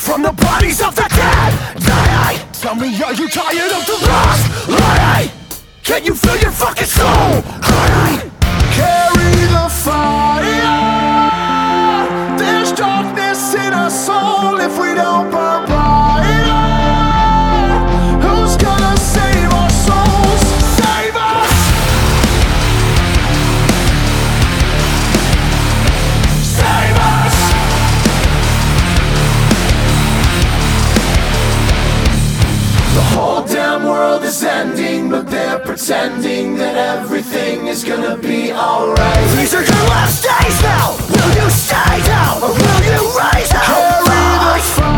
from the bodies of the dead. Tell me, are you tired of the lost? Can you feel your fucking soul? Carry the fire. There's darkness in our soul if we don't burn brighter. Who's gonna save our souls? Save us! Save us! The whole damn world is ending, but they're pretending that everything is gonna be alright. These are your last days now. Will you stay down or will you rise up? Carry the fire.